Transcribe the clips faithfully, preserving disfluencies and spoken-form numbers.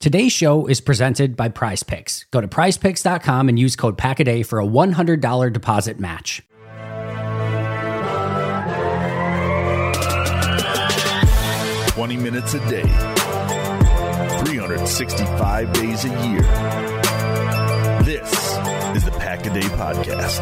Today's show is presented by Prize Picks. Go to prize picks dot com and use code PACKADAY for a one hundred dollars deposit match. twenty minutes a day, three hundred sixty-five days a year. This is the Pack-A-Day Podcast.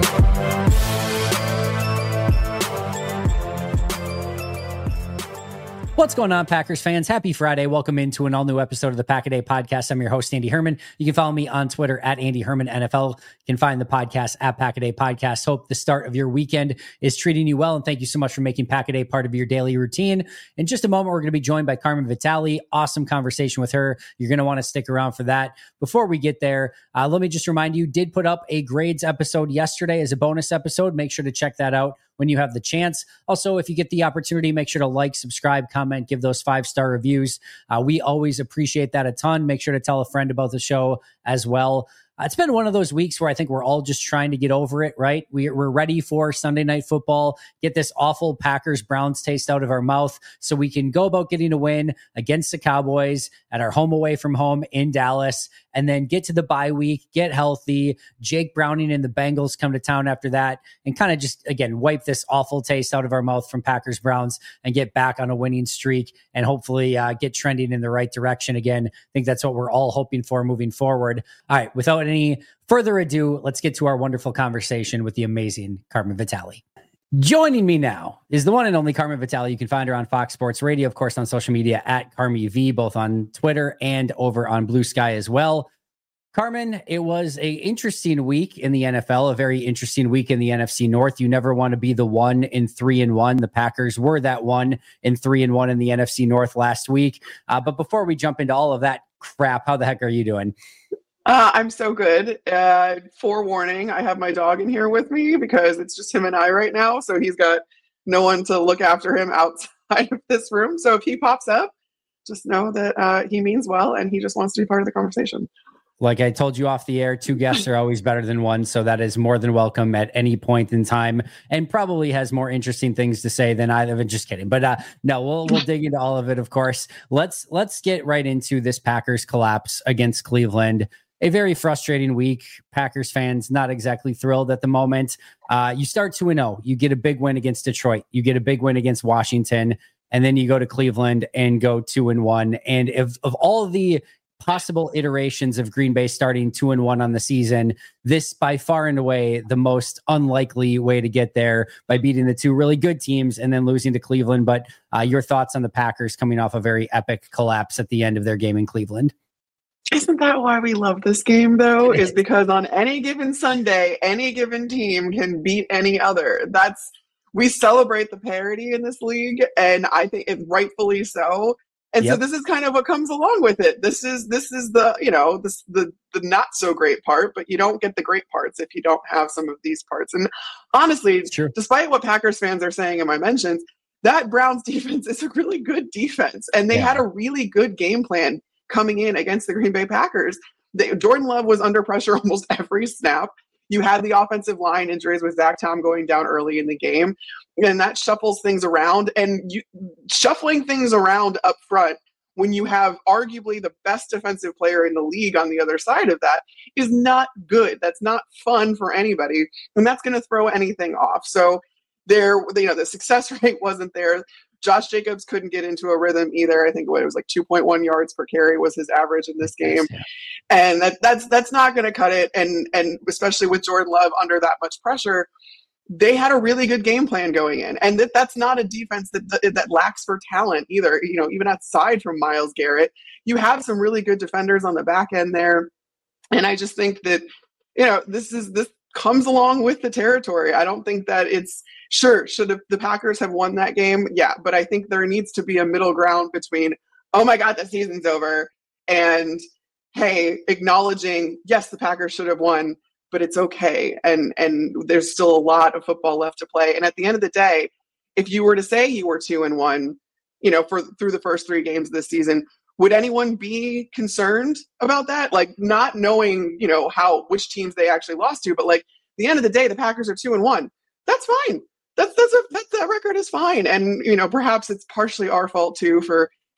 What's going on, Packers fans? Happy Friday. Welcome into an all-new episode of the Pack-A-Day Podcast. I'm your host, Andy Herman. You can follow me on Twitter at Andy Herman N F L. You can find the podcast at Pack-A-Day Podcast. Hope the start of your weekend is treating you well, and thank you so much for making Pack-A-Day part of your daily routine. In just a moment, we're going to be joined by Carmen Vitale. Awesome conversation with her. You're going to want to stick around for that. Before we get there, uh, let me just remind you, did put up a grades episode yesterday as a bonus episode. Make sure to check that out when you have the chance. Also, if you get the opportunity, make sure to like, subscribe, comment, give those five-star reviews. Uh, we always appreciate that a ton. Make sure to tell a friend about the show as well. Uh, it's been one of those weeks where I think we're all just trying to get over it, right? We, we're ready for Sunday Night Football, get this awful Packers-Browns taste out of our mouth so we can go about getting a win against the Cowboys at our home away from home in Dallas, and then get to the bye week, get healthy. Jake Browning and the Bengals come to town after that and kind of just, again, wipe this awful taste out of our mouth from Packers-Browns and get back on a winning streak and hopefully uh, get trending in the right direction again. I think that's what we're all hoping for moving forward. All right, without any further ado, let's get to our wonderful conversation with the amazing Carmen Vitale. Joining me now is the one and only Carmen Vitale. You can find her on Fox Sports Radio, of course, on social media at Carmi V, both on Twitter and over on Blue Sky as well. Carmen, it was a interesting week in the N F L, a very interesting week in the N F C North. You never want to be the one in three and one. The Packers were that one in three and one in the N F C North last week. Uh, but before we jump into all of that crap, how the heck are you doing? Uh, I'm so good. Uh, forewarning, I have my dog in here with me because it's just him and I right now. So he's got no one to look after him outside of this room. So if he pops up, just know that uh, he means well and he just wants to be part of the conversation. Like I told you off the air, two guests are always better than one. So that is more than welcome at any point in time and probably has more interesting things to say than either of it. Just kidding. But uh, no, we'll we'll dig into all of it, of course. Let's let's get right into this Packers collapse against Cleveland. A very frustrating week. Packers fans not exactly thrilled at the moment. Uh, you start two and oh. You get a big win against Detroit. You get a big win against Washington. And then you go to Cleveland and go two and one. And if of all of the possible iterations of Green Bay starting two and one on the season, this by far and away the most unlikely way to get there by beating the two really good teams and then losing to Cleveland. But uh, your thoughts on the Packers coming off a very epic collapse at the end of their game in Cleveland? Isn't that why we love this game, though? Is because on any given Sunday, any given team can beat any other. That's we celebrate the parity in this league, and I think it rightfully so. And yep. So this is kind of what comes along with it. This is this is the you know this the the not so great part, but you don't get the great parts if you don't have some of these parts. And honestly, despite what Packers fans are saying in my mentions, that Browns defense is a really good defense, and they yeah. had a really good game plan coming in against the Green Bay Packers. They, Jordan Love was under pressure almost every snap. You had the offensive line injuries with Zach Tom going down early in the game, and that shuffles things around. And you, shuffling things around up front when you have arguably the best defensive player in the league on the other side of that is not good. That's not fun for anybody, and that's going to throw anything off. So there, you know, the success rate wasn't there. Josh Jacobs couldn't get into a rhythm either. I think it was like two point one yards per carry was his average in this game. Yeah. And that, that's that's not going to cut it. And and especially with Jordan Love under that much pressure, they had a really good game plan going in. And that, that's not a defense that, that that lacks for talent either. You know, even aside from Myles Garrett, you have some really good defenders on the back end there. And I just think that, you know, this is this comes along with the territory. I don't think that it's sure, should have, the Packers have won that game? Yeah, but I think there needs to be a middle ground between, oh my God, the season's over, and hey, acknowledging, yes, the Packers should have won, but it's okay. And and there's still a lot of football left to play. And at the end of the day, if you were to say you were two and one, you know, for through the first three games of this season, would anyone be concerned about that? Like, not knowing, you know, how which teams they actually lost to, but like, at the end of the day, the Packers are two and one. That's fine. That's that's a, that that record is fine. And you know, perhaps it's partially our fault too for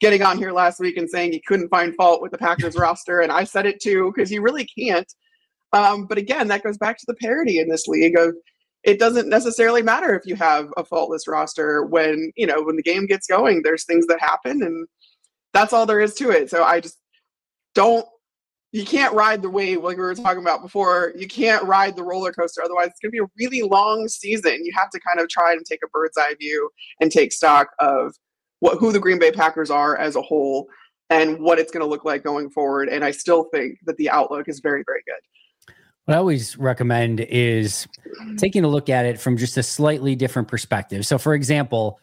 getting on here last week and saying he couldn't find fault with the Packers roster. And I said it too, because you really can't. Um, but again, that goes back to the parity in this league of it doesn't necessarily matter if you have a faultless roster when, you know, when the game gets going, there's things that happen and that's all there is to it. So I just don't, you can't ride the wave like we were talking about before. You can't ride the roller coaster. Otherwise, it's going to be a really long season. You have to kind of try and take a bird's eye view and take stock of what who the Green Bay Packers are as a whole and what it's going to look like going forward. And I still think that the outlook is very, very good. What I always recommend is taking a look at it from just a slightly different perspective. So, for example,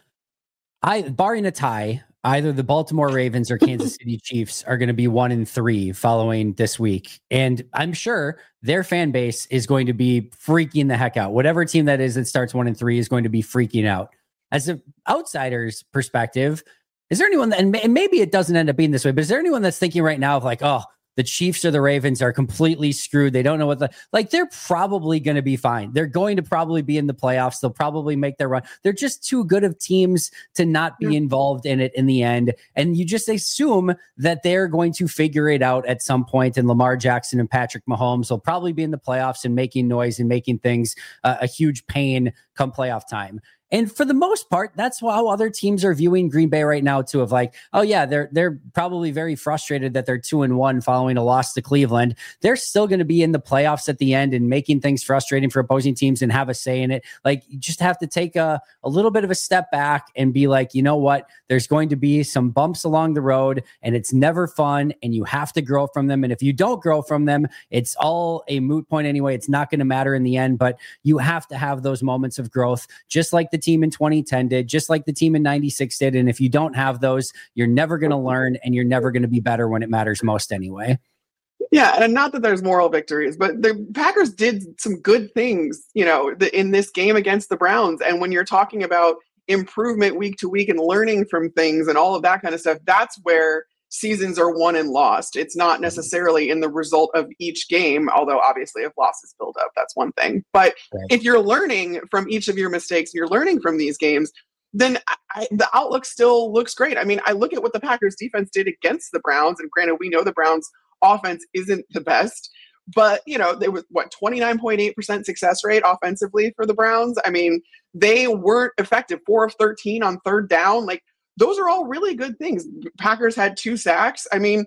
I barring a tie, either the Baltimore Ravens or Kansas City Chiefs are going to be one and three following this week. And I'm sure their fan base is going to be freaking the heck out. Whatever team that is that starts one and three is going to be freaking out. As an outsider's perspective, is there anyone that, and maybe it doesn't end up being this way, but is there anyone that's thinking right now of like, oh, the Chiefs or the Ravens are completely screwed. They don't know what the, like, they're probably going to be fine. They're going to probably be in the playoffs. They'll probably make their run. They're just too good of teams to not be involved in it in the end. And you just assume that they're going to figure it out at some point. And Lamar Jackson and Patrick Mahomes will probably be in the playoffs and making noise and making things uh, a huge pain come playoff time. And for the most part, that's how other teams are viewing Green Bay right now too, of like, oh yeah, they're they're probably very frustrated that they're two and one following a loss to Cleveland. They're still going to be in the playoffs at the end and making things frustrating for opposing teams and have a say in it. Like, you just have to take a, a little bit of a step back and be like, you know what? There's going to be some bumps along the road and it's never fun and you have to grow from them. And if you don't grow from them, it's all a moot point anyway. It's not going to matter in the end, but you have to have those moments of growth, just like the team in twenty ten did, just like the team in ninety-six did. And if you don't have those, you're never going to learn and you're never going to be better when it matters most anyway. Yeah, and not that there's moral victories, but the Packers did some good things, you know, the, in this game against the Browns. And when you're talking about improvement week to week and learning from things and all of that kind of stuff, that's where seasons are won and lost. It's not necessarily in the result of each game, although obviously if losses build up, that's one thing. But right. If you're learning from each of your mistakes, you're learning from these games, then I, the outlook still looks great. I mean, I look at what the Packers defense did against the Browns, and granted, we know the Browns offense isn't the best, but you know, there was what twenty-nine point eight percent success rate offensively for the Browns. I mean, they weren't effective, four of thirteen on third down. Like, those are all really good things. Packers had two sacks. I mean,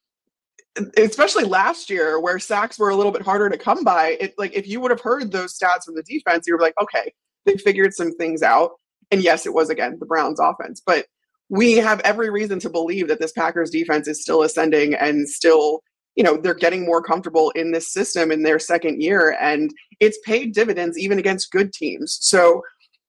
especially last year where sacks were a little bit harder to come by. It, like, if you would have heard those stats from the defense, you were like, okay, they figured some things out. And yes, it was, again, the Browns offense. But we have every reason to believe that this Packers defense is still ascending and still, you know, they're getting more comfortable in this system in their second year. And it's paid dividends even against good teams. So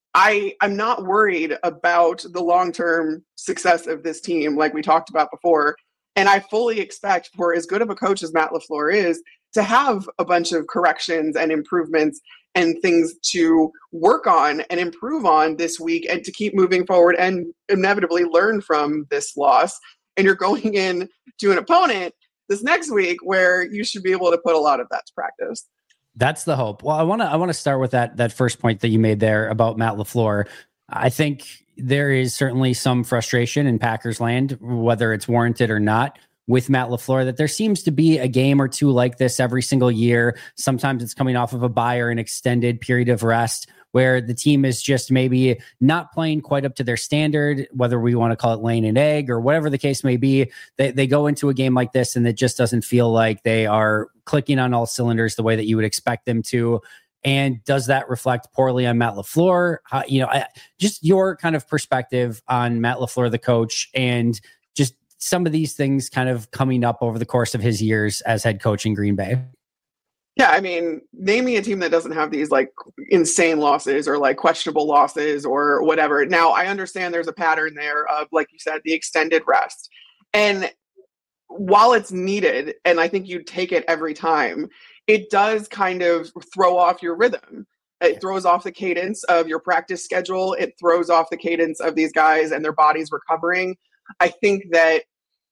I, I'm not worried about the long-term success of this team like we talked about before. And I fully expect, for as good of a coach as Matt LaFleur is, to have a bunch of corrections and improvements and things to work on and improve on this week and to keep moving forward and inevitably learn from this loss. And you're going in to an opponent this next week where you should be able to put a lot of that to practice. That's the hope. Well, I want to I want to start with that that first point that you made there about Matt LaFleur. I think there is certainly some frustration in Packers land, whether it's warranted or not, with Matt LaFleur, that there seems to be a game or two like this every single year. Sometimes it's coming off of a bye or an extended period of rest where the team is just maybe not playing quite up to their standard, whether we want to call it laying an egg or whatever the case may be. They, they go into a game like this and it just doesn't feel like they are clicking on all cylinders the way that you would expect them to. And does that reflect poorly on Matt LaFleur? How, you know, I, just your kind of perspective on Matt LaFleur, the coach, and just some of these things kind of coming up over the course of his years as head coach in Green Bay. Yeah, I mean, name me a team that doesn't have these like insane losses or like questionable losses or whatever. Now, I understand there's a pattern there of, like you said, the extended rest. And while it's needed, and I think you take it every time, it does kind of throw off your rhythm. It throws off the cadence of your practice schedule. It throws off the cadence of these guys and their bodies recovering. I think that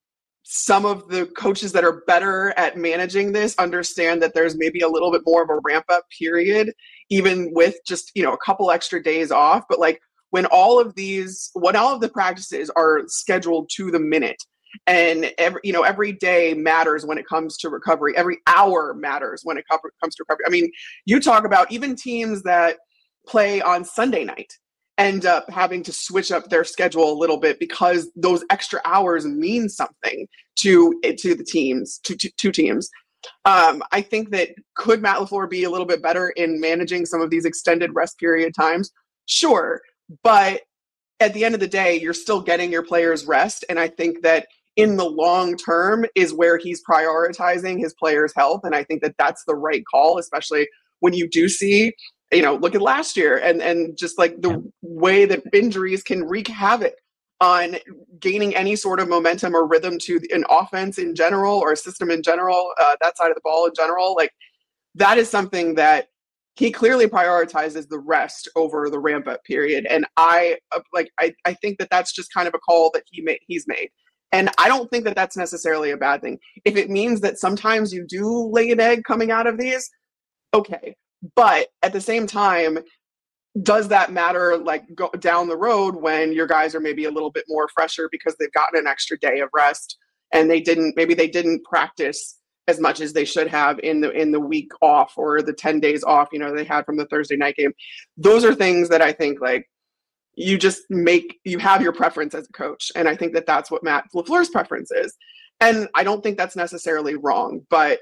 some of the coaches that are better at managing this understand that there's maybe a little bit more of a ramp up period, even with just, you know, a couple extra days off. But like when all of these, when all of the practices are scheduled to the minute, and every, you know, every day matters when it comes to recovery. Every hour matters when it comes to recovery. I mean, you talk about even teams that play on Sunday night end up having to switch up their schedule a little bit because those extra hours mean something to to the teams, to, to, to teams. Um, I think that could Matt LaFleur be a little bit better in managing some of these extended rest period times? Sure. But at the end of the day, you're still getting your players rest. And I think that in the long term is where he's prioritizing his players' health. And I think that that's the right call, especially when you do see, you know, look at last year and, and just like the yeah. way that injuries can wreak havoc on gaining any sort of momentum or rhythm to an offense in general or a system in general, uh, that side of the ball in general. Like that is something that he clearly prioritizes the rest over the ramp up period. And I uh, like, I, I think that that's just kind of a call that he made, he's made. And I don't think that that's necessarily a bad thing. If it means that sometimes you do lay an egg coming out of these, okay. But at the same time, does that matter like go down the road when your guys are maybe a little bit more fresher because they've gotten an extra day of rest and they didn't, maybe they didn't practice as much as they should have in the, in the week off or the ten days off, you know, they had from the Thursday night game. Those are things that I think like you just make, you have your preference as a coach. And I think that that's what Matt LaFleur's preference is. And I don't think that's necessarily wrong, but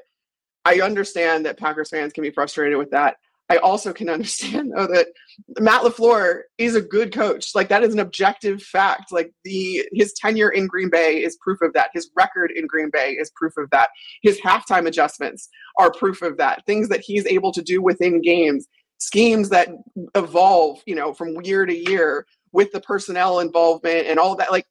I understand that Packers fans can be frustrated with that. I also can understand though that Matt LaFleur is a good coach. Like that is an objective fact. Like the his tenure in Green Bay is proof of that. His record in Green Bay is proof of that. His halftime adjustments are proof of that. Things that he's able to do within games, schemes that evolve, you know, from year to year with the personnel involvement and all of that. Like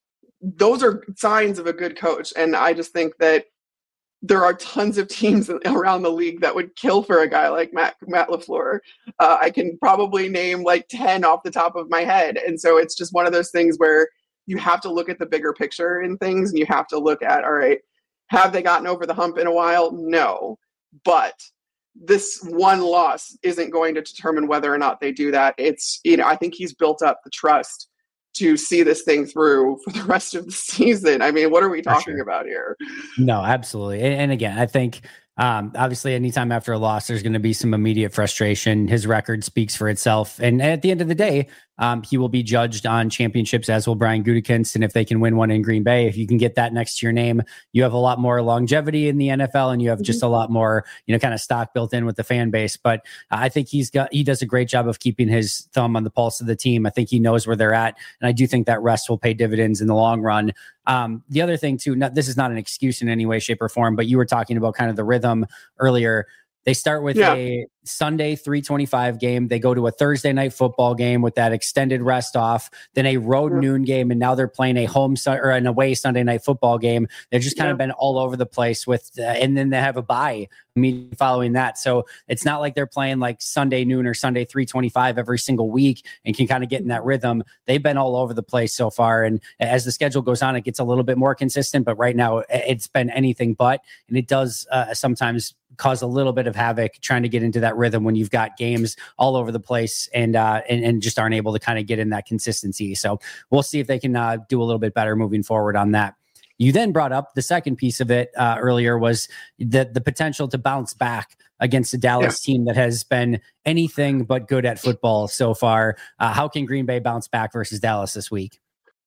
those are signs of a good coach. And I just think that there are tons of teams around the league that would kill for a guy like Matt, Matt LaFleur. Uh, I can probably name like ten off the top of my head. And so it's just one of those things where you have to look at the bigger picture in things and you have to look at, all right, have they gotten over the hump in a while? No. But this one loss isn't going to determine whether or not they do that. It's, you know, I think he's built up the trust to see this thing through for the rest of the season. I mean, what are we talking sure. about here? No, absolutely. And, and again, I think um, obviously anytime after a loss, there's going to be some immediate frustration. His record speaks for itself. And at the end of the day, um, he will be judged on championships, as will Brian Gutekunst. And if they can win one in Green Bay, if you can get that next to your name, you have a lot more longevity in the N F L and you have just a lot more, you know, kind of stock built in with the fan base. But I think he's got, he does a great job of keeping his thumb on the pulse of the team. I think he knows where they're at. And I do think that rest will pay dividends in the long run. Um, the other thing too, not, this is not an excuse in any way, shape or form, but you were talking about kind of the rhythm earlier. They start with yeah. a Sunday three twenty-five game. They go to a Thursday night football game with that extended rest off, then a road yeah. noon game, and now they're playing a home su- or an away Sunday night football game. They've just kind yeah. of been all over the place with, uh, and then they have a bye immediately following that. So it's not like they're playing like Sunday noon or Sunday three twenty-five every single week and can kind of get in that rhythm. They've been all over the place so far. And as the schedule goes on, it gets a little bit more consistent, but right now it's been anything but, and it does uh, sometimes cause a little bit of havoc trying to get into that rhythm when you've got games all over the place and uh, and, and just aren't able to kind of get in that consistency. So we'll see if they can uh, do a little bit better moving forward on that. You then brought up the second piece of it uh, earlier was the, the potential to bounce back against a Dallas yeah. team that has been anything but good at football so far. Uh, how can Green Bay bounce back versus Dallas this week?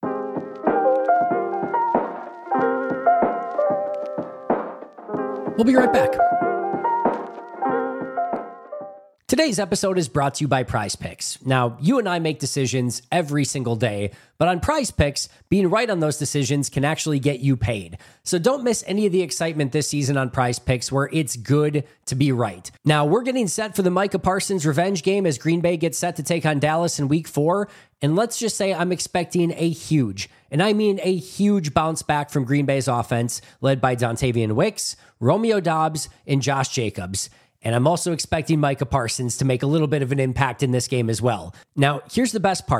We'll be right back. Today's episode is brought to you by Prize Picks. Now, you and I make decisions every single day, but on Prize Picks, being right on those decisions can actually get you paid. So don't miss any of the excitement this season on Prize Picks, where it's good to be right. Now, we're getting set for the Micah Parsons revenge game as Green Bay gets set to take on Dallas in week four. And let's just say I'm expecting a huge, and I mean a huge bounce back from Green Bay's offense, led by Dontavian Wicks, Romeo Doubs, and Josh Jacobs. And I'm also expecting Micah Parsons to make a little bit of an impact in this game as well. Now, here's the best part.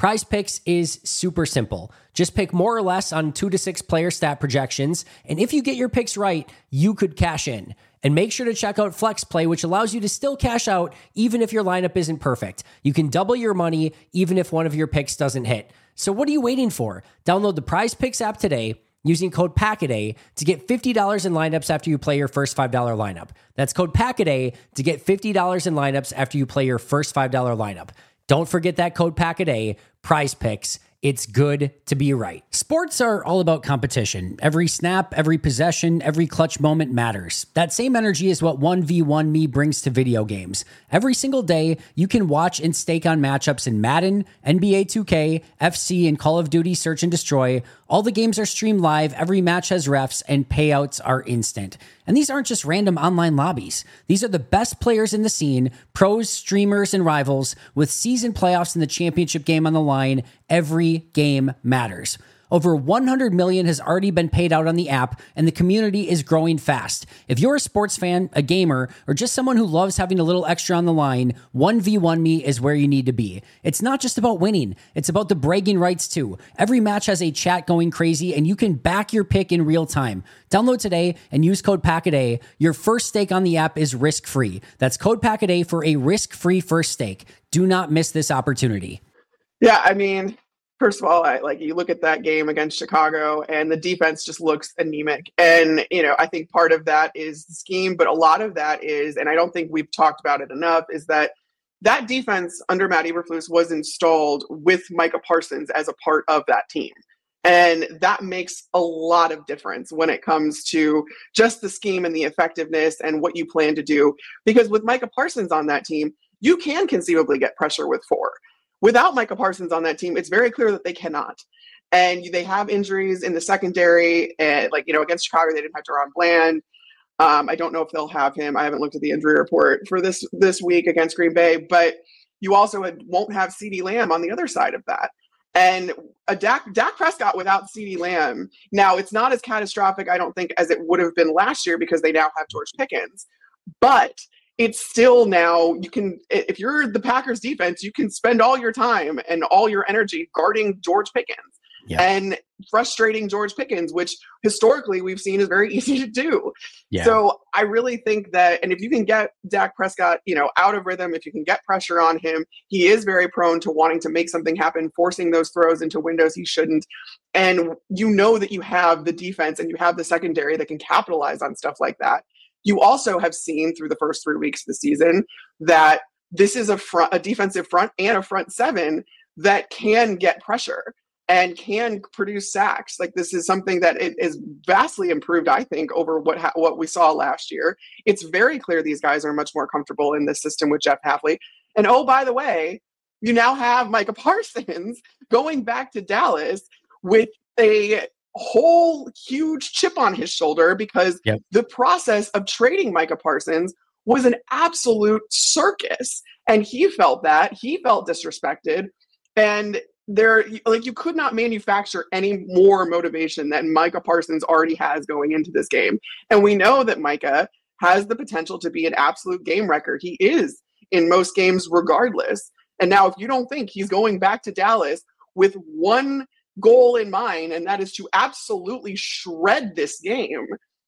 Prize Picks is super simple. Just pick more or less on two to six player stat projections, and if you get your picks right, you could cash in. And make sure to check out Flex Play, which allows you to still cash out even if your lineup isn't perfect. You can double your money even if one of your picks doesn't hit. So what are you waiting for? Download the Prize Picks app today using code PACKADAY to get fifty dollars in lineups after you play your first five dollars lineup. That's code PACKADAY to get fifty dollars in lineups after you play your first five dollars lineup. Don't forget that code PACKADAY, Prize Picks. It's good to be right. Sports are all about competition. Every snap, every possession, every clutch moment matters. That same energy is what one v one me brings to video games. Every single day, you can watch and stake on matchups in Madden, N B A two K, F C, and Call of Duty Search and Destroy. All the games are streamed live, every match has refs, and payouts are instant. And these aren't just random online lobbies. These are the best players in the scene, pros, streamers, and rivals, with season playoffs and the championship game on the line. Every game matters. Over one hundred million has already been paid out on the app, and the community is growing fast. If you're a sports fan, a gamer, or just someone who loves having a little extra on the line, one v one me is where you need to be. It's not just about winning, it's about the bragging rights too. Every match has a chat going crazy, and you can back your pick in real time. Download today and use code PACKADAY. Your first stake on the app is risk-free. That's code PACKADAY for a risk-free first stake. Do not miss this opportunity. Yeah, I mean, first of all, I, like you look at that game against Chicago and the defense just looks anemic. And, you know, I think part of that is the scheme, but a lot of that is, and I don't think we've talked about it enough, is that that defense under Matt Eberflus was installed with Micah Parsons as a part of that team. And that makes a lot of difference when it comes to just the scheme and the effectiveness and what you plan to do. Because with Micah Parsons on that team, you can conceivably get pressure with four. Without Micah Parsons on that team, it's very clear that they cannot. And they have injuries in the secondary. And, like, you know, against Chicago, they didn't have Deron Bland. Um, I don't know if they'll have him. I haven't looked at the injury report for this this week against Green Bay. But you also had, won't have CeeDee Lamb on the other side of that. And a Dak, Dak Prescott without CeeDee Lamb, now it's not as catastrophic, I don't think, as it would have been last year because they now have George Pickens. But it's still now, you can, if you're the Packers defense, you can spend all your time and all your energy guarding George Pickens yeah. and frustrating George Pickens, which historically we've seen is very easy to do. Yeah. So I really think that, and if you can get Dak Prescott, you know, out of rhythm, if you can get pressure on him, he is very prone to wanting to make something happen, forcing those throws into windows he shouldn't. And you know that you have the defense and you have the secondary that can capitalize on stuff like that. You also have seen through the first three weeks of the season that this is a front, a defensive front and a front seven that can get pressure and can produce sacks. Like, this is something that it is vastly improved, I think, over what ha- what we saw last year. It's very clear these guys are much more comfortable in this system with Jeff Hafley. And oh, by the way, you now have Micah Parsons going back to Dallas with a whole huge chip on his shoulder because yep. the process of trading Micah Parsons was an absolute circus. And he felt that. He felt disrespected. And there, like, you could not manufacture any more motivation than Micah Parsons already has going into this game. And we know that Micah has the potential to be an absolute game wrecker. He is in most games regardless. And now if you don't think he's going back to Dallas with one goal in mind, and that is to absolutely shred this game,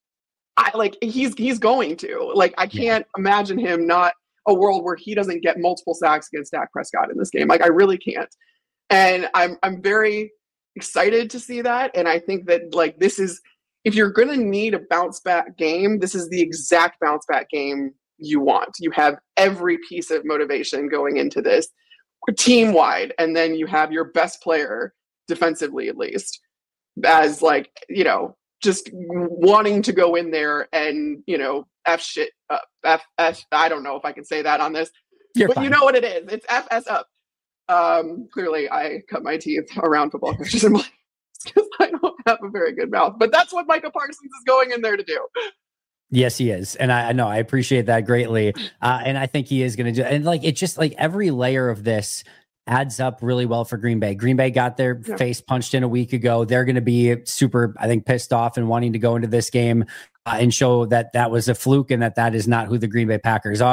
I like he's he's going to. Like, I can't yeah. imagine him not a world where he doesn't get multiple sacks against Dak Prescott in this game. Like, I really can't. And I'm I'm very excited to see that. And I think that, like, this is, if you're gonna need a bounce back game, this is the exact bounce back game you want. You have every piece of motivation going into this team wide, and then you have your best player defensively, at least, as, like, you know, just wanting to go in there and, you know, F shit up. F, F, I don't know if I can say that on this, You're but fine. You know what it is. It's F S up. Um, clearly, I cut my teeth around football coaches and because I don't have a very good mouth. But that's what Micah Parsons is going in there to do. Yes, he is. And I know I appreciate that greatly. Uh, and I think he is going to do, and like, it just, like, every layer of this adds up really well for Green Bay. Green Bay got their yeah. face punched in a week ago. They're going to be super, I think, pissed off and wanting to go into this game uh, and show that that was a fluke and that that is not who the Green Bay Packers are.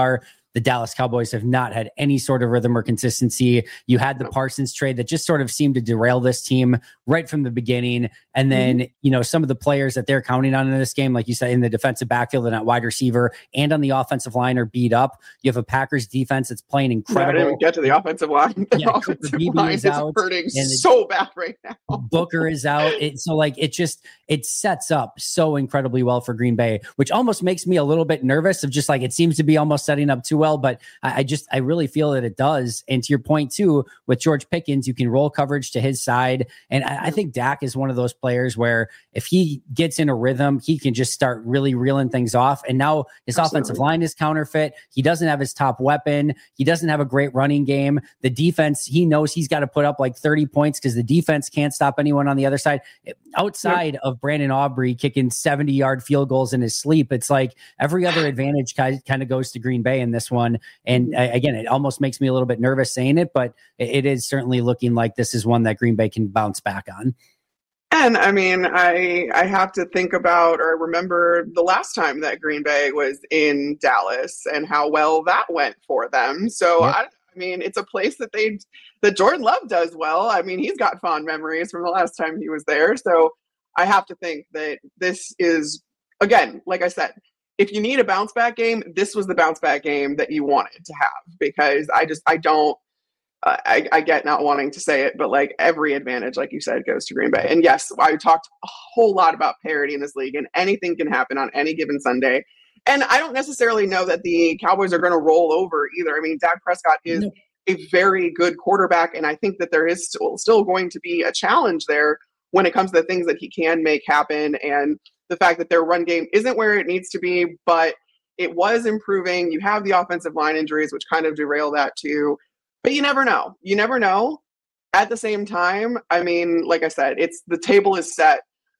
the Dallas Cowboys have not had any sort of rhythm or consistency. You had the Parsons trade that just sort of seemed to derail this team right from the beginning. And then, mm-hmm. you know, some of the players that they're counting on in this game, like you said, in the defensive backfield and at wide receiver and on the offensive line are beat up. You have a Packers defense that's playing incredible. Yeah, I didn't get to the offensive line. The yeah, offensive line is, is out, hurting so bad right now. Booker is out. It, so like, it just, it sets up so incredibly well for Green Bay, which almost makes me a little bit nervous of just like, it seems to be almost setting up too well, but I, I just, I really feel that it does. And to your point too, with George Pickens, you can roll coverage to his side. And I, I think Dak is one of those players where if he gets in a rhythm, he can just start really reeling things off. And now his Absolutely. offensive line is counterfeit. He doesn't have his top weapon. He doesn't have a great running game. The defense, he knows he's got to put up like thirty points because the defense can't stop anyone on the other side. Outside yep. of Brandon Aubrey kicking seventy yard field goals in his sleep, it's like every other advantage kind of goes to Green Bay in this one. And uh, again, it almost makes me a little bit nervous saying it, but it, it is certainly looking like this is one that Green Bay can bounce back on. And I mean, I I have to think about or remember the last time that Green Bay was in Dallas and how well that went for them. So yep. I, I mean, it's a place that they that Jordan Love does well. I mean, he's got fond memories from the last time he was there. So I have to think that this is, again, like I said, if you need a bounce back game, this was the bounce back game that you wanted to have, because I just I don't. Uh, I, I get not wanting to say it, but like every advantage, like you said, goes to Green Bay. And yes, I talked a whole lot about parity in this league, and anything can happen on any given Sunday. And I don't necessarily know that the Cowboys are going to roll over either. I mean, Dak Prescott is no. a very good quarterback, and I think that there is still, still going to be a challenge there when it comes to the things that he can make happen, and the fact that their run game isn't where it needs to be, but it was improving. You have the offensive line injuries, which kind of derail that too. But you never know. You never know. At the same time, I mean, like I said, it's the table is set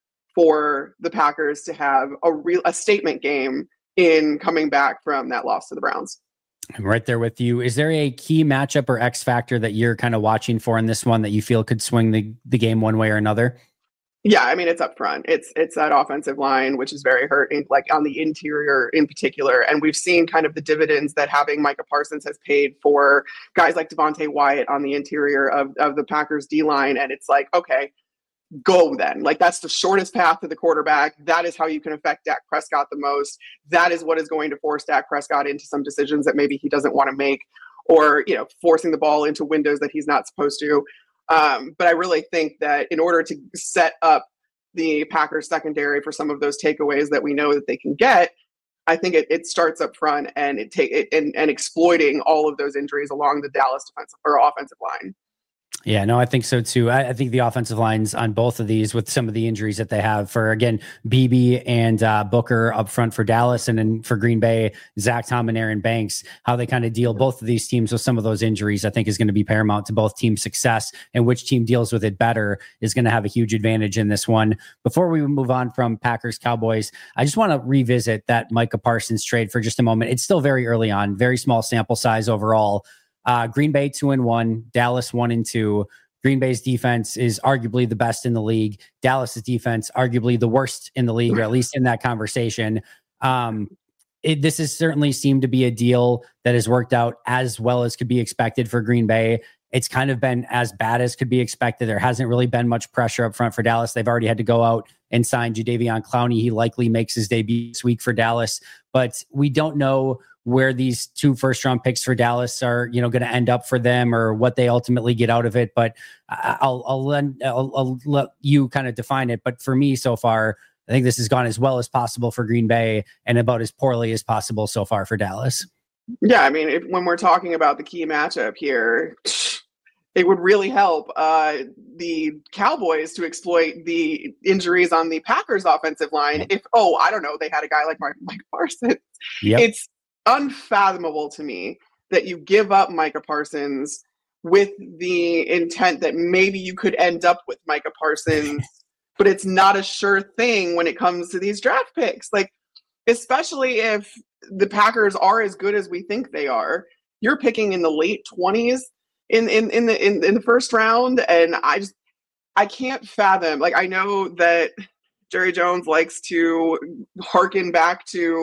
for the Packers to have a real a statement game in coming back from that loss to the Browns. I'm right there with you. Is there a key matchup or X factor that you're kind of watching for in this one that you feel could swing the, the game one way or another? Yeah, I mean, it's up front. It's it's that offensive line, which is very hurting, like on the interior in particular. And we've seen kind of the dividends that having Micah Parsons has paid for guys like Devontae Wyatt on the interior of, of the Packers D-line. And it's like, okay, go then. Like, that's the shortest path to the quarterback. That is how you can affect Dak Prescott the most. That is what is going to force Dak Prescott into some decisions that maybe he doesn't want to make, or, you know, forcing the ball into windows that he's not supposed to. Um, but I really think that in order to set up the Packers secondary for some of those takeaways that we know that they can get, I think it, it starts up front and it take it and, and exploiting all of those injuries along the Dallas defensive or offensive line. Yeah, no, I think so too. I, I think the offensive lines on both of these, with some of the injuries that they have for, again, Beebe and uh, Booker up front for Dallas, and then for Green Bay, Zach Tom and Aaron Banks, how they kind of deal both of these teams with some of those injuries, I think is going to be paramount to both teams' success, and which team deals with it better is going to have a huge advantage in this one. Before we move on from Packers Cowboys, I just want to revisit that Micah Parsons trade for just a moment. It's still very early on, very small sample size overall. Uh, Green Bay two and one, Dallas one and two. Green Bay's defense is arguably the best in the league. Dallas's defense, arguably the worst in the league, or at least in that conversation. Um, it, this has certainly seemed to be a deal that has worked out as well as could be expected for Green Bay. It's kind of been as bad as could be expected. There hasn't really been much pressure up front for Dallas. They've already had to go out and sign Jadeveon Clowney. He likely makes his debut this week for Dallas, but we don't know where these two first round picks for Dallas are, you know, going to end up for them, or what they ultimately get out of it. But I'll, I'll, let, I'll, I'll let you kind of define it. But for me so far, I think this has gone as well as possible for Green Bay and about as poorly as possible so far for Dallas. Yeah. I mean, if, when we're talking about the key matchup here, it would really help uh, the Cowboys to exploit the injuries on the Packers offensive line. If, oh, I don't know, they had a guy like Mike, Mike Parsons. Yep. It's unfathomable to me that you give up Micah Parsons with the intent that maybe you could end up with Micah Parsons, but it's not a sure thing when it comes to these draft picks. Like, especially if the Packers are as good as we think they are, you're picking in the late twenties in, in, in the, in, in the first round. And I just, I can't fathom, like, I know that Jerry Jones likes to hearken back to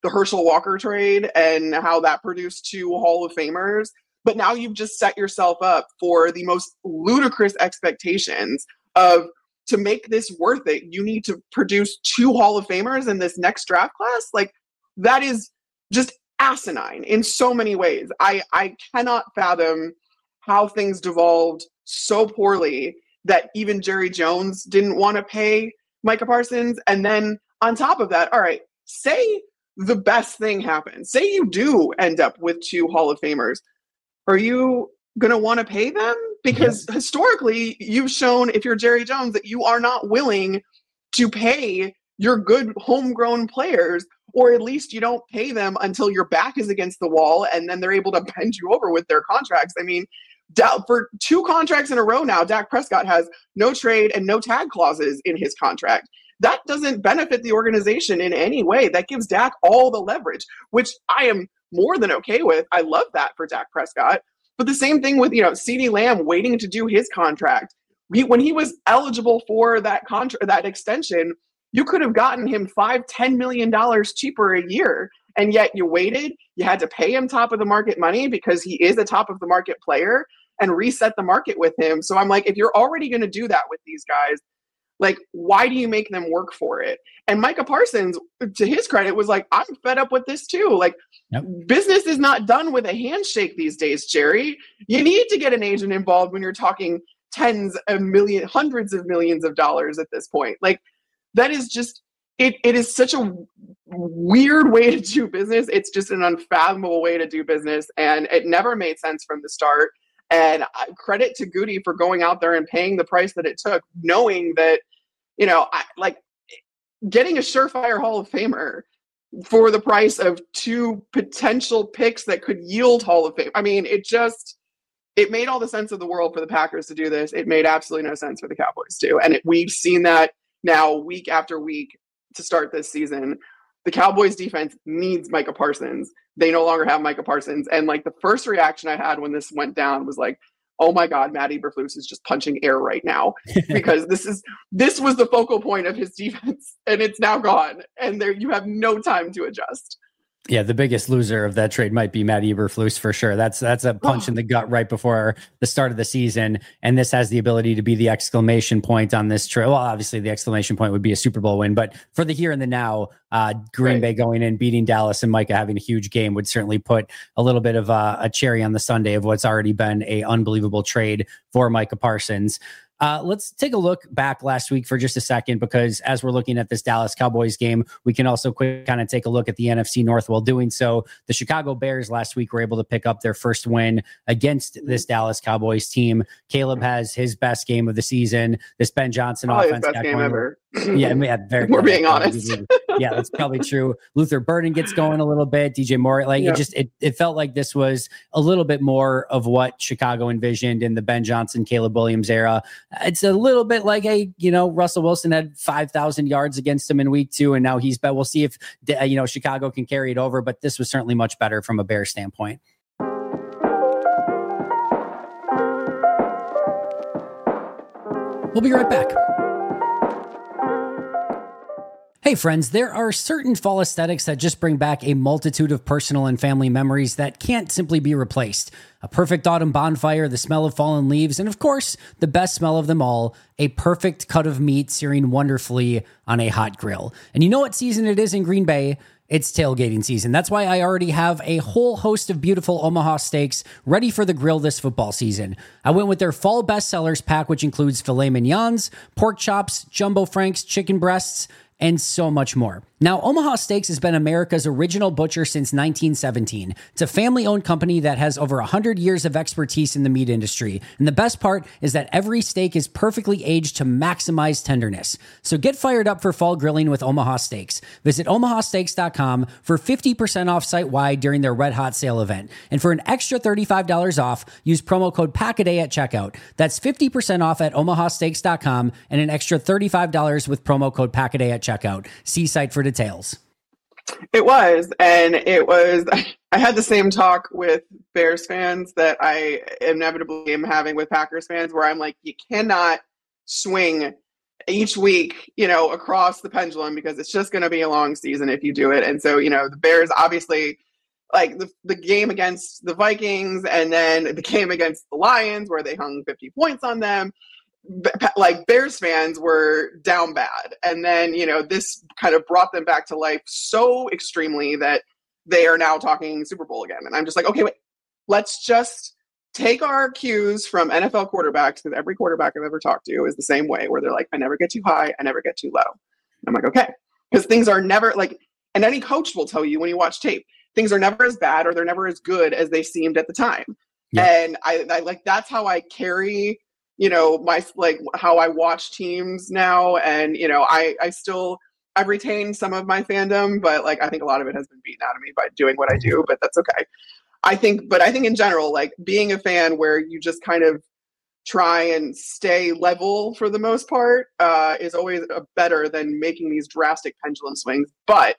the Herschel Walker trade and how that produced two Hall of Famers. But now you've just set yourself up for the most ludicrous expectations of, to make this worth it, you need to produce two Hall of Famers in this next draft class. Like, that is just asinine in so many ways. I, I cannot fathom how things devolved so poorly that even Jerry Jones didn't want to pay Micah Parsons. And then on top of that, all right, say the best thing happens. Say you do end up with two Hall of Famers. Are you going to want to pay them? Because yeah. historically, you've shown, if you're Jerry Jones, that you are not willing to pay your good homegrown players, or at least you don't pay them until your back is against the wall and then they're able to bend you over with their contracts. I mean, for two contracts in a row now, Dak Prescott has no trade and no tag clauses in his contract. That doesn't benefit the organization in any way. That gives Dak all the leverage, which I am more than okay with. I love that for Dak Prescott. But the same thing with, you know, CeeDee Lamb waiting to do his contract. He, when he was eligible for that contract, that extension, you could have gotten him five, ten million dollars cheaper a year. And yet you waited. You had to pay him top of the market money because he is a top of the market player, and reset the market with him. So I'm like, if you're already going to do that with these guys, like, why do you make them work for it? And Micah Parsons, to his credit, was like, I'm fed up with this too. Like, yep. Business is not done with a handshake these days, Jerry. You need to get an agent involved when you're talking tens of millions, hundreds of millions of dollars at this point. Like, that is just, it. It is such a weird way to do business. It's just an unfathomable way to do business. And it never made sense from the start. And credit to Goody for going out there and paying the price that it took, knowing that, you know, I, like getting a surefire Hall of Famer for the price of two potential picks that could yield Hall of Fame. I mean, it just, it made all the sense of the world for the Packers to do this. It made absolutely no sense for the Cowboys too. And it, we've seen that now week after week to start this season. The Cowboys defense needs Micah Parsons. They no longer have Micah Parsons. And like, the first reaction I had when this went down was like, oh my God, Matt Eberflus is just punching air right now, because this is, this was the focal point of his defense, and it's now gone. And there, you have no time to adjust. Yeah, the biggest loser of that trade might be Matt Eberflus for sure. That's that's a punch oh. in the gut right before the start of the season, and this has the ability to be the exclamation point on this trade. Well, obviously the exclamation point would be a Super Bowl win, but for the here and the now, uh, Green right. Bay going in, beating Dallas, and Micah having a huge game would certainly put a little bit of a, a cherry on the sundae of what's already been a unbelievable trade for Micah Parsons. Uh, let's take a look back last week for just a second, because as we're looking at this Dallas Cowboys game, we can also quick kind of take a look at the N F C North while doing so. The Chicago Bears last week were able to pick up their first win against this Dallas Cowboys team. Caleb has his best game of the season. This Ben Johnson Probably offense. His best game ever. Yeah, yeah, very, we're being honest. Yeah, that's probably true. Luther Burden gets going a little bit. D J Moore, like yeah. it just it, it felt like this was a little bit more of what Chicago envisioned in the Ben Johnson, Caleb Williams era. It's a little bit like, hey, you know, Russell Wilson had five thousand yards against him in week two, and now he's bet. We'll see if uh, you know Chicago can carry it over, but this was certainly much better from a Bears standpoint. We'll be right back. Hey friends, there are certain fall aesthetics that just bring back a multitude of personal and family memories that can't simply be replaced. A perfect autumn bonfire, the smell of fallen leaves, and of course, the best smell of them all, a perfect cut of meat searing wonderfully on a hot grill. And you know what season it is in Green Bay? It's tailgating season. That's why I already have a whole host of beautiful Omaha steaks ready for the grill this football season. I went with their fall bestsellers pack, which includes filet mignons, pork chops, jumbo franks, chicken breasts, and so much more. Now, Omaha Steaks has been America's original butcher since nineteen seventeen. It's a family-owned company that has over one hundred years of expertise in the meat industry. And the best part is that every steak is perfectly aged to maximize tenderness. So get fired up for fall grilling with Omaha Steaks. Visit omaha steaks dot com for fifty percent off site-wide during their Red Hot Sale event. And for an extra thirty-five dollars off, use promo code PACKADAY at checkout. That's fifty percent off at omaha steaks dot com and an extra thirty-five dollars with promo code PACKADAY at checkout. See site for details. It was, and it was, I had the same talk with Bears fans that I inevitably am having with Packers fans, where I'm like, you cannot swing each week, you know, across the pendulum, because it's just going to be a long season if you do it. And so, you know, the Bears obviously, like the, the game against the Vikings and then the game against the Lions where they hung fifty points on them, like Bears fans were down bad. And then, you know, this kind of brought them back to life so extremely that they are now talking Super Bowl again. And I'm just like, okay, wait, let's just take our cues from N F L quarterbacks, because every quarterback I've ever talked to is the same way, where they're like, I never get too high, I never get too low. And I'm like, okay, because things are never like, and any coach will tell you when you watch tape, things are never as bad or they're never as good as they seemed at the time. Yeah. And I, I like, that's how I carry, you know, my, like how I watch teams now. And, you know, I, I still, I've retained some of my fandom, but like, I think a lot of it has been beaten out of me by doing what I do, but that's okay. I think, but I think in general, like being a fan where you just kind of try and stay level for the most part uh, is always uh, better than making these drastic pendulum swings. But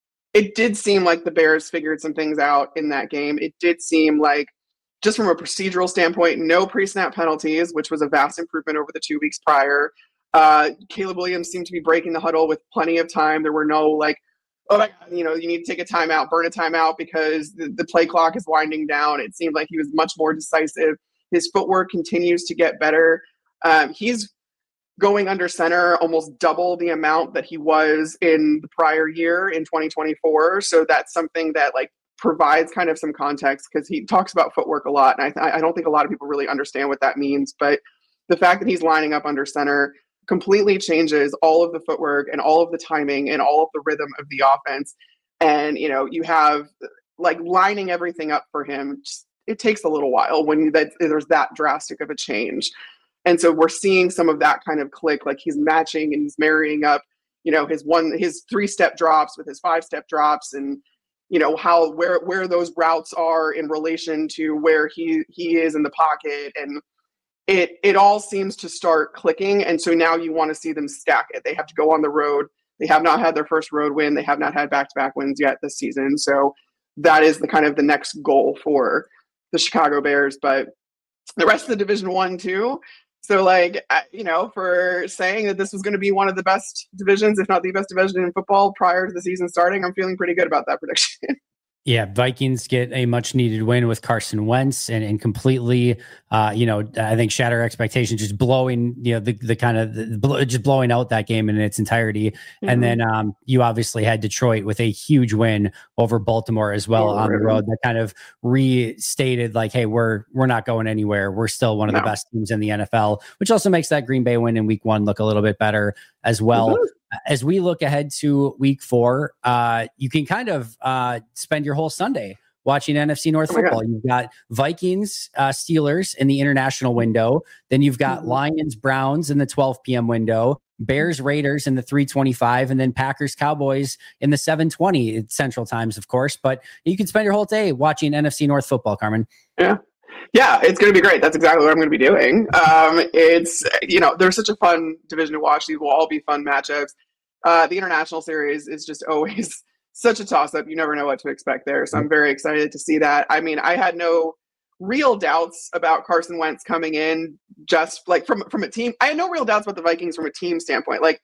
it did seem like the Bears figured some things out in that game. It did seem like, just from a procedural standpoint, no pre-snap penalties, which was a vast improvement over the two weeks prior. Uh, Caleb Williams seemed to be breaking the huddle with plenty of time. There were no like, oh my God, you know, you need to take a timeout, burn a timeout because the, the play clock is winding down. It seemed like he was much more decisive. His footwork continues to get better. Um, he's going under center almost double the amount that he was in the prior year in twenty twenty-four. So that's something that like provides kind of some context, because he talks about footwork a lot. And I, I don't think a lot of people really understand what that means. But the fact that he's lining up under center completely changes all of the footwork and all of the timing and all of the rhythm of the offense. And, you know, you have like lining everything up for him. Just, it takes a little while when that there's that drastic of a change. And so we're seeing some of that kind of click, like he's matching and he's marrying up, you know, his one, his three step drops with his five step drops, and, you know, how, where, where those routes are in relation to where he, he is in the pocket. And it, it all seems to start clicking. And so now you want to see them stack it. They have to go on the road. They have not had their first road win. They have not had back-to-back wins yet this season. So that is the kind of the next goal for the Chicago Bears, but the rest of the Division One too. So, like, you know, for saying that this was going to be one of the best divisions, if not the best division in football prior to the season starting, I'm feeling pretty good about that prediction. Yeah, Vikings get a much needed win with Carson Wentz and, and completely, uh, you know, I think shatter expectations, just blowing, you know, the, the kind of the, just blowing out that game in its entirety. Mm-hmm. And then um, you obviously had Detroit with a huge win over Baltimore as well oh, on really? the road. That kind of restated like, hey, we're we're not going anywhere. We're still one of no. the best teams in the N F L, which also makes that Green Bay win in week one look a little bit better as well. Mm-hmm. As we look ahead to week four, uh, you can kind of uh, spend your whole Sunday watching N F C North oh football. God. You've got Vikings, uh, Steelers in the international window. Then you've got mm-hmm. Lions, Browns in the twelve p.m. window, Bears, Raiders in the three twenty-five, and then Packers, Cowboys in the seven twenty Central Times, of course. But you can spend your whole day watching N F C North football, Carmen. Yeah. Yeah, it's going to be great. That's exactly what I'm going to be doing. Um, it's, you know, there's such a fun division to watch. These will all be fun matchups. Uh, the international series is just always such a toss-up. You never know what to expect there. So I'm very excited to see that. I mean, I had no real doubts about Carson Wentz coming in just like from, from a team. I had no real doubts about the Vikings from a team standpoint. Like,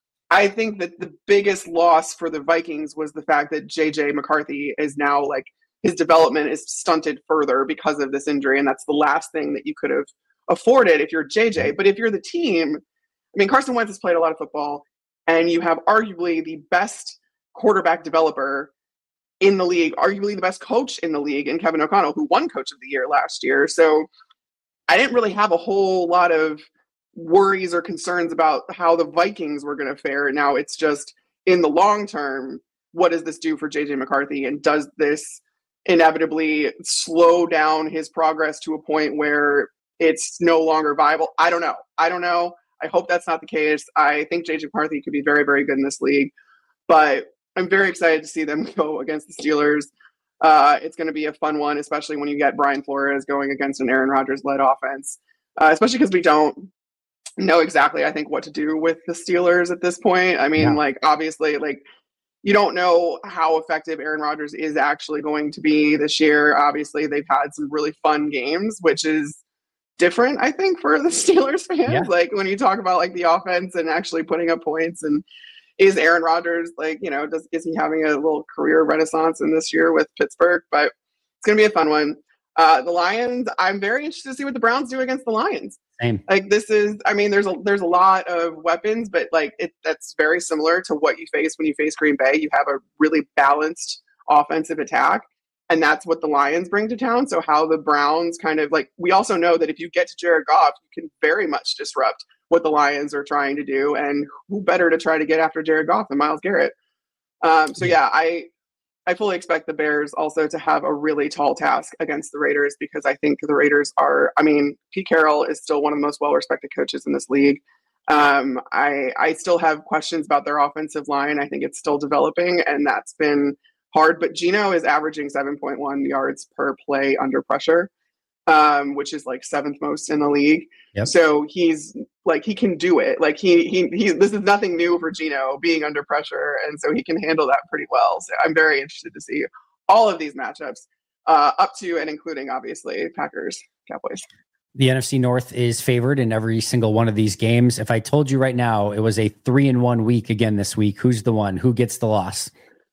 I think that the biggest loss for the Vikings was the fact that J J McCarthy is now like, his development is stunted further because of this injury. And that's the last thing that you could have afforded if you're J J. But if you're the team, I mean, Carson Wentz has played a lot of football, and you have arguably the best quarterback developer in the league, arguably the best coach in the league in Kevin O'Connell, who won Coach of the Year last year. So I didn't really have a whole lot of worries or concerns about how the Vikings were going to fare. Now it's just in the long term, what does this do for J J McCarthy? And does this inevitably slow down his progress to a point where it's no longer viable? I don't know. I don't know. I hope that's not the case. I think J J McCarthy could be very, very good in this league, but I'm very excited to see them go against the Steelers. Uh, it's going to be a fun one, especially when you get Brian Flores going against an Aaron Rodgers-led offense, uh, especially because we don't know exactly, I think, what to do with the Steelers at this point. I mean, yeah. like, obviously, like, you don't know how effective Aaron Rodgers is actually going to be this year. Obviously, they've had some really fun games, which is different, I think, for the Steelers fans. Yeah. Like when you talk about like the offense and actually putting up points, and is Aaron Rodgers like, you know, does is he having a little career renaissance in this year with Pittsburgh? But it's gonna be a fun one. Uh, the Lions, I'm very interested to see what the Browns do against the Lions. Same. Like this is, I mean, there's a there's a lot of weapons, but like it that's very similar to what you face when you face Green Bay. You have a really balanced offensive attack, and that's what the Lions bring to town. So how the Browns kind of like, we also know that if you get to Jared Goff, you can very much disrupt what the Lions are trying to do, and who better to try to get after Jared Goff than Myles Garrett? Um, so yeah, I. I fully expect the Bears also to have a really tall task against the Raiders, because I think the Raiders are, I mean, Pete Carroll is still one of the most well-respected coaches in this league. Um, I, I still have questions about their offensive line. I think it's still developing, and that's been hard. But Geno is averaging seven point one yards per play under pressure, um, which is like seventh most in the league. Yep. So he's like, he can do it. Like he, he, he, this is nothing new for Geno being under pressure. And so he can handle that pretty well. So I'm very interested to see all of these matchups uh, up to and including obviously Packers, Cowboys. The N F C North is favored in every single one of these games. If I told you right now, it was a three and one week again this week, who's the one? Who gets the loss?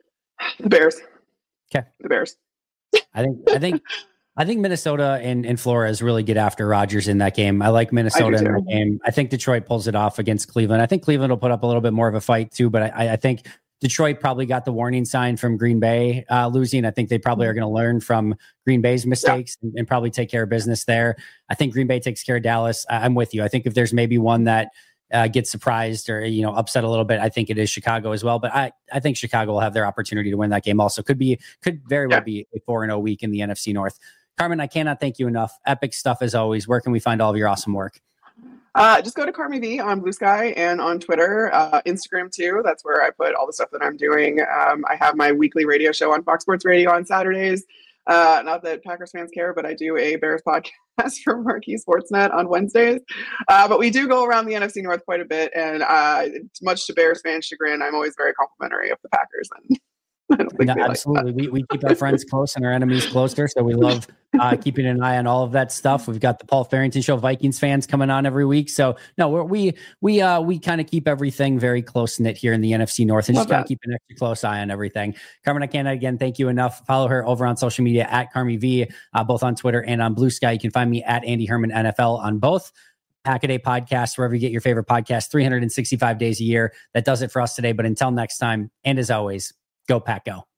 The Bears. Okay. The Bears. I think, I think, I think Minnesota and, and Flores really get after Rodgers in that game. I like Minnesota I in that game. I think Detroit pulls it off against Cleveland. I think Cleveland will put up a little bit more of a fight too, but I, I think Detroit probably got the warning sign from Green Bay uh, losing. I think they probably are going to learn from Green Bay's mistakes yeah. and, and probably take care of business there. I think Green Bay takes care of Dallas. I, I'm with you. I think if there's maybe one that uh, gets surprised or, you know, upset a little bit, I think it is Chicago as well. But I, I think Chicago will have their opportunity to win that game also. Could be, could very well yeah. be a four and oh week in the N F C North. Carmen, I cannot thank you enough. Epic stuff as always. Where can we find all of your awesome work? Uh, just go to Carmi V on Blue Sky and on Twitter, uh, Instagram too. That's where I put all the stuff that I'm doing. Um, I have my weekly radio show on Fox Sports Radio on Saturdays. Uh, not that Packers fans care, but I do a Bears podcast from Marquee Sportsnet on Wednesdays. Uh, but we do go around the N F C North quite a bit, and uh, much to Bears fans' chagrin, I'm always very complimentary of the Packers. And I don't think no, absolutely. Like we, we keep our friends close and our enemies closer. So we love uh, keeping an eye on all of that stuff. We've got the Paul Farrington Show Vikings fans coming on every week. So no, we're, we, we, uh, we kind of keep everything very close knit here in the N F C North and love just kind of keep an extra close eye on everything. Carmen, I can't again, thank you enough. Follow her over on social media at Carmi V, uh, both on Twitter and on Blue Sky. You can find me at Andy Herman N F L on both. Pack-A-Day podcast, wherever you get your favorite podcast, three hundred sixty-five days a year. That does it for us today. But until next time, and as always, go Pack Go.